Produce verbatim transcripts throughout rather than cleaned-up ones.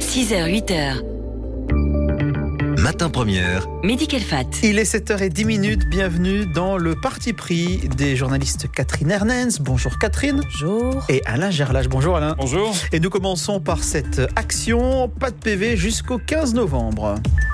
six heures huit heures. Matin Première. Mehdi Kelfat. Il est sept heures dix, bienvenue dans le parti pris des journalistes Catherine Hernens. Bonjour Catherine. Bonjour. Et Alain Gerlache. Bonjour Alain. Bonjour. Et nous commençons par cette action, pas de P V jusqu'au quinze novembre.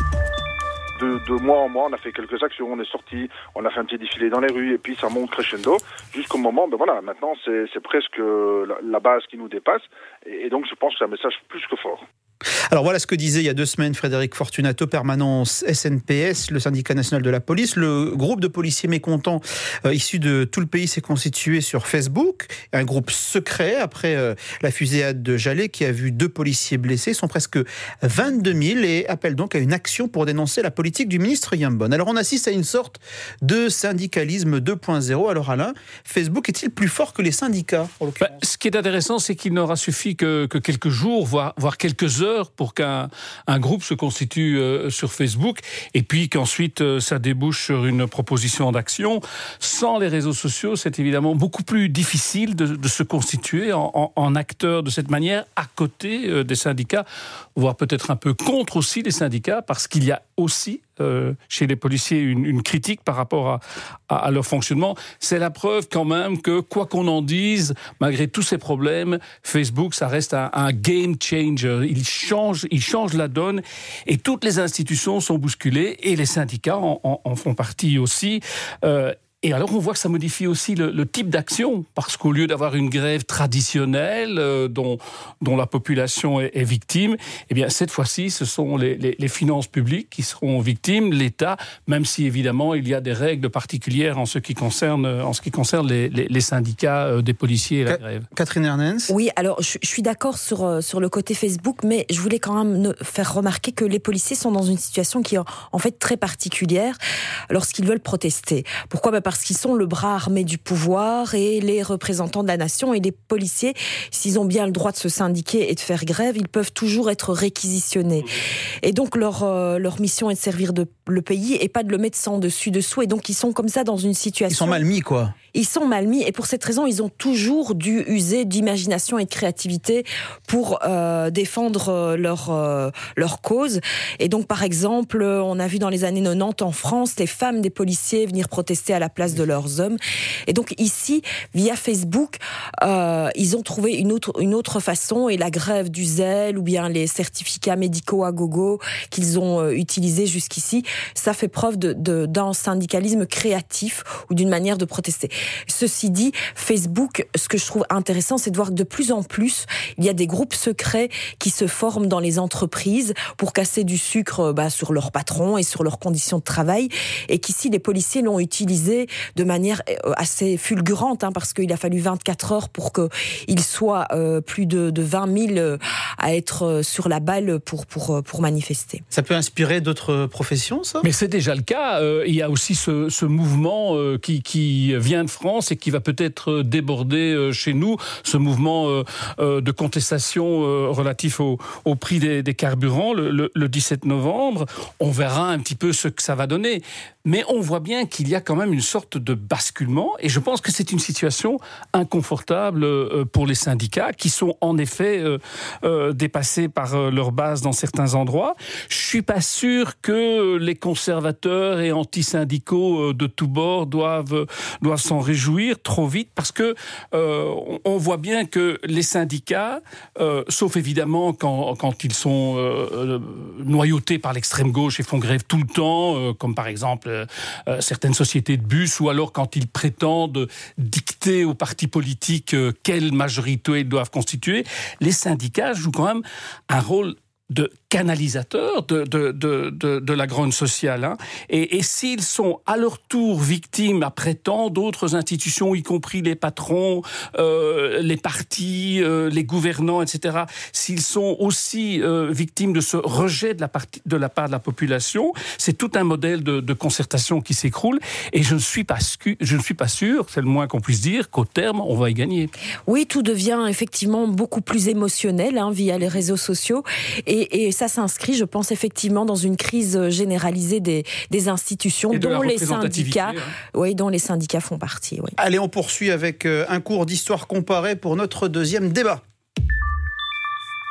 De, de mois en mois, on a fait quelques actions, on est sorti, on a fait un petit défilé dans les rues et puis ça monte crescendo jusqu'au moment, ben voilà, maintenant c'est, c'est presque la, la base qui nous dépasse et, et donc je pense que c'est un message plus que fort. Alors voilà ce que disait il y a deux semaines Frédéric Fortunato, permanence S N P S, le syndicat national de la police. Le groupe de policiers mécontents euh, issus de tout le pays s'est constitué sur Facebook. Un groupe secret après euh, la fusillade de Jalais qui a vu deux policiers blessés. Ils sont presque vingt-deux mille et appellent donc à une action pour dénoncer la politique du ministre Yambon. Alors on assiste à une sorte de syndicalisme deux point zéro. Alors Alain, Facebook est-il plus fort que les syndicats en l'occurrence ? Bah, ce qui est intéressant, c'est qu'il n'aura suffi que, que quelques jours, voire, voire quelques heures pour qu'un un groupe se constitue euh, sur Facebook et puis qu'ensuite euh, ça débouche sur une proposition d'action. Sans les réseaux sociaux, c'est évidemment beaucoup plus difficile de, de se constituer en, en, en acteur de cette manière à côté euh, des syndicats, voire peut-être un peu contre aussi les syndicats, parce qu'il y a aussi Euh, chez les policiers une, une critique par rapport à, à, à leur fonctionnement. C'est la preuve quand même que, quoi qu'on en dise, malgré tous ces problèmes, Facebook, ça reste un, un game changer. Il change, il change la donne et toutes les institutions sont bousculées et les syndicats en, en, en font partie aussi. Euh, Et alors, on voit que ça modifie aussi le, le type d'action, parce qu'au lieu d'avoir une grève traditionnelle euh, dont, dont la population est, est victime, eh bien, cette fois-ci, ce sont les, les, les finances publiques qui seront victimes, l'État, même si, évidemment, il y a des règles particulières en ce qui concerne, en ce qui concerne les, les, les syndicats des policiers et la grève. Catherine Hernens. Oui, alors, je, je suis d'accord sur, sur le côté Facebook, mais je voulais quand même faire remarquer que les policiers sont dans une situation qui est en fait très particulière lorsqu'ils veulent protester. Pourquoi ? Bah parce qu'ils sont le bras armé du pouvoir et les représentants de la nation, et les policiers, s'ils ont bien le droit de se syndiquer et de faire grève, ils peuvent toujours être réquisitionnés. Et donc leur, euh, leur mission est de servir de, le pays et pas de le mettre sans dessus dessous. Et donc ils sont comme ça dans une situation... Ils sont mal mis, quoi. Ils sont mal mis, et pour cette raison, ils ont toujours dû user d'imagination et de créativité pour euh, défendre leur, euh, leur cause. Et donc, par exemple, on a vu dans les années quatre-vingt-dix en France, les femmes des policiers venir protester à la place de leurs hommes. Et donc ici, via Facebook, euh, ils ont trouvé une autre, une autre façon, et la grève du zèle ou bien les certificats médicaux à gogo qu'ils ont euh, utilisés jusqu'ici, ça fait preuve de, de, d'un syndicalisme créatif ou d'une manière de protester. Ceci dit, Facebook, ce que je trouve intéressant, c'est de voir que de plus en plus, il y a des groupes secrets qui se forment dans les entreprises pour casser du sucre bah, sur leurs patrons et sur leurs conditions de travail, et qu'ici, les policiers l'ont utilisé de manière assez fulgurante, hein, parce qu'il a fallu vingt-quatre heures pour qu'il soit euh, plus de, de vingt mille à être sur la balle pour, pour, pour manifester. Ça peut inspirer d'autres professions, ça ? Mais c'est déjà le cas. Euh, il y a aussi ce, ce mouvement euh, qui, qui vient de France et qui va peut-être déborder euh, chez nous, ce mouvement euh, euh, de contestation euh, relatif au, au prix des, des carburants, le, le, le dix-sept novembre. On verra un petit peu ce que ça va donner. Mais on voit bien qu'il y a quand même une sorte de basculement, et je pense que c'est une situation inconfortable euh, pour les syndicats qui sont en effet euh, euh, dépassés par euh, leur base dans certains endroits. Je suis pas sûr que les conservateurs et anti-syndicaux euh, de tous bords doivent, euh, doivent s'en réjouir trop vite, parce que euh, on voit bien que les syndicats, euh, sauf évidemment quand, quand ils sont euh, noyautés par l'extrême gauche et font grève tout le temps, euh, comme par exemple euh, certaines sociétés de bus, ou alors quand ils prétendent dicter aux partis politiques euh, quelle majorité ils doivent constituer, les syndicats jouent quand même un rôle de canalisateurs de, de, de, de, de la grogne sociale. Hein. Et, et s'ils sont à leur tour victimes, après tant d'autres institutions, y compris les patrons, euh, les partis, euh, les gouvernants, et cetera, s'ils sont aussi euh, victimes de ce rejet de la, partie, de la part de la population, c'est tout un modèle de, de concertation qui s'écroule. Et je ne suis pas, je ne suis pas sûr, c'est le moins qu'on puisse dire, qu'au terme, on va y gagner. Oui, tout devient effectivement beaucoup plus émotionnel hein, via les réseaux sociaux. Et, et ça s'inscrit, je pense, effectivement, dans une crise généralisée des, des institutions de dont les syndicats, hein. oui, dont les syndicats font partie. Oui. Allez, on poursuit avec un cours d'histoire comparée pour notre deuxième débat.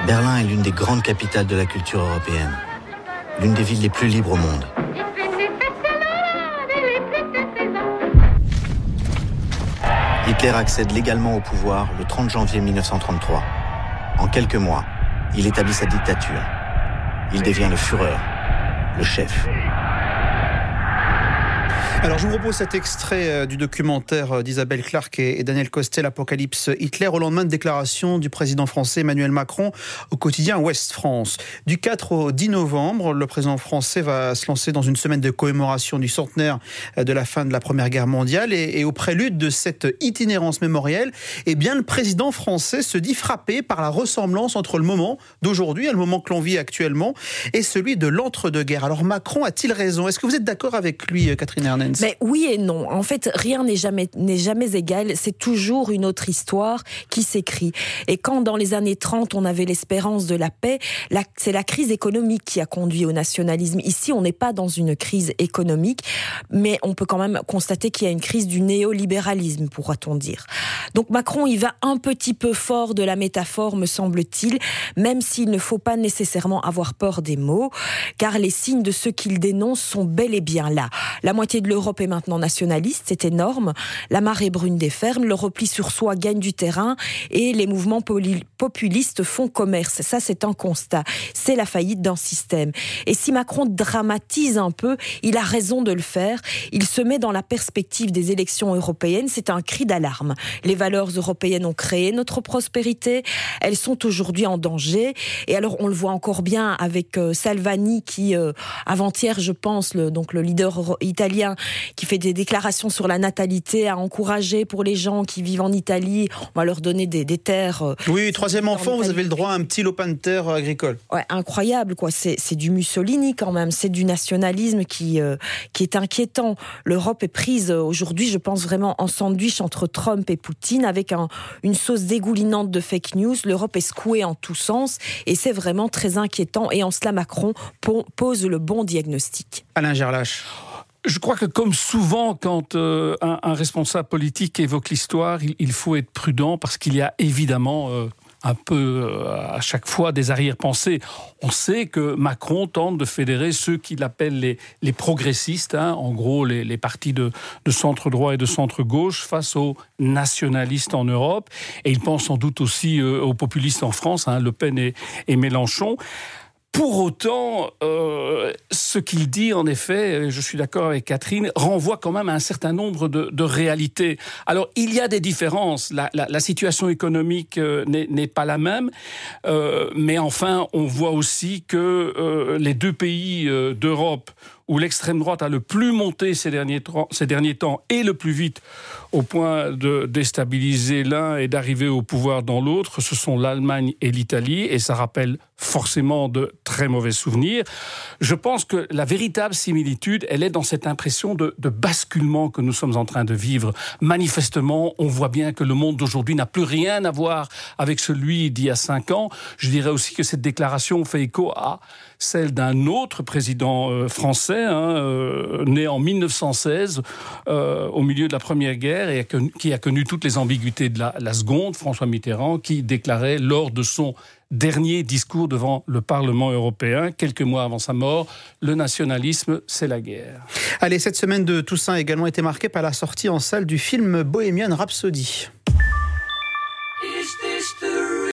Berlin est l'une des grandes capitales de la culture européenne, l'une des villes les plus libres au monde. Hitler accède légalement au pouvoir le trente janvier mille neuf cent trente-trois. En quelques mois, il établit sa dictature. Il devient le Führer, le chef. Alors je vous propose cet extrait du documentaire d'Isabelle Clarke et Daniel Costel, Apocalypse Hitler, au lendemain de déclaration du président français Emmanuel Macron au quotidien Ouest France. Du quatre au dix novembre, le président français va se lancer dans une semaine de commémoration du centenaire de la fin de la Première Guerre mondiale. Et, et au prélude de cette itinérance mémorielle, eh bien, le président français se dit frappé par la ressemblance entre le moment d'aujourd'hui, le moment que l'on vit actuellement, et celui de l'entre-deux-guerres. Alors Macron a-t-il raison? Est-ce que vous êtes d'accord avec lui, Catherine Ernest? Mais oui et non. En fait, rien n'est jamais, n'est jamais égal. C'est toujours une autre histoire qui s'écrit. Et quand, dans les années trente, on avait l'espérance de la paix, la, c'est la crise économique qui a conduit au nationalisme. Ici, on n'est pas dans une crise économique, mais on peut quand même constater qu'il y a une crise du néolibéralisme, pourra-t-on dire. Donc Macron, il va un petit peu fort de la métaphore, me semble-t-il, même s'il ne faut pas nécessairement avoir peur des mots, car les signes de ce qu'il dénonce sont bel et bien là. La moitié de l'Europe est maintenant nationaliste, c'est énorme. La marée brune des fermes, le repli sur soi gagne du terrain et les mouvements populistes font commerce. Ça, c'est un constat. C'est la faillite d'un système. Et si Macron dramatise un peu, il a raison de le faire. Il se met dans la perspective des élections européennes. C'est un cri d'alarme. Les valeurs européennes ont créé notre prospérité. Elles sont aujourd'hui en danger. Et alors, on le voit encore bien avec euh, Salvini qui, euh, avant-hier, je pense, le, donc le leader italien, qui fait des déclarations sur la natalité, à encourager pour les gens qui vivent en Italie, on va leur donner des, des terres. Oui, troisième enfant, vous avez le droit à un petit lopin de terre agricole. Ouais, incroyable, quoi. C'est, c'est du Mussolini quand même, c'est du nationalisme qui, euh, qui est inquiétant. L'Europe est prise aujourd'hui, je pense vraiment en sandwich entre Trump et Poutine, avec un, une sauce dégoulinante de fake news. L'Europe est secouée en tous sens et c'est vraiment très inquiétant. Et en cela, Macron pose le bon diagnostic. Alain Gerlache. Je crois que comme souvent, quand euh, un, un responsable politique évoque l'histoire, il, il faut être prudent parce qu'il y a évidemment euh, un peu euh, à chaque fois des arrière-pensées. On sait que Macron tente de fédérer ceux qu'il appelle les, les progressistes, hein, en gros les, les partis de, de centre-droit et de centre-gauche, face aux nationalistes en Europe. Et il pense sans doute aussi euh, aux populistes en France, hein, Le Pen et, et Mélenchon. Pour autant, euh, ce qu'il dit, en effet, je suis d'accord avec Catherine, renvoie quand même à un certain nombre de, de réalités. Alors, il y a des différences. La, la, la situation économique euh, n'est, n'est pas la même, euh, mais enfin, on voit aussi que euh, les deux pays euh, d'Europe où l'extrême droite a le plus monté ces derniers, ces derniers temps et le plus vite au point de déstabiliser l'un et d'arriver au pouvoir dans l'autre, ce sont l'Allemagne et l'Italie, et ça rappelle forcément de très mauvais souvenirs. Je pense que la véritable similitude, elle est dans cette impression de, de basculement que nous sommes en train de vivre. Manifestement, on voit bien que le monde d'aujourd'hui n'a plus rien à voir avec celui d'il y a cinq ans. Je dirais aussi que cette déclaration fait écho à celle d'un autre président euh, français, hein, euh, né en mille neuf cent seize, euh, au milieu de la Première Guerre, et qui a connu toutes les ambiguïtés de la, la Seconde, François Mitterrand, qui déclarait lors de son dernier discours devant le Parlement européen, quelques mois avant sa mort, le nationalisme, c'est la guerre. Allez, cette semaine de Toussaint a également été marquée par la sortie en salle du film Bohemian Rhapsody.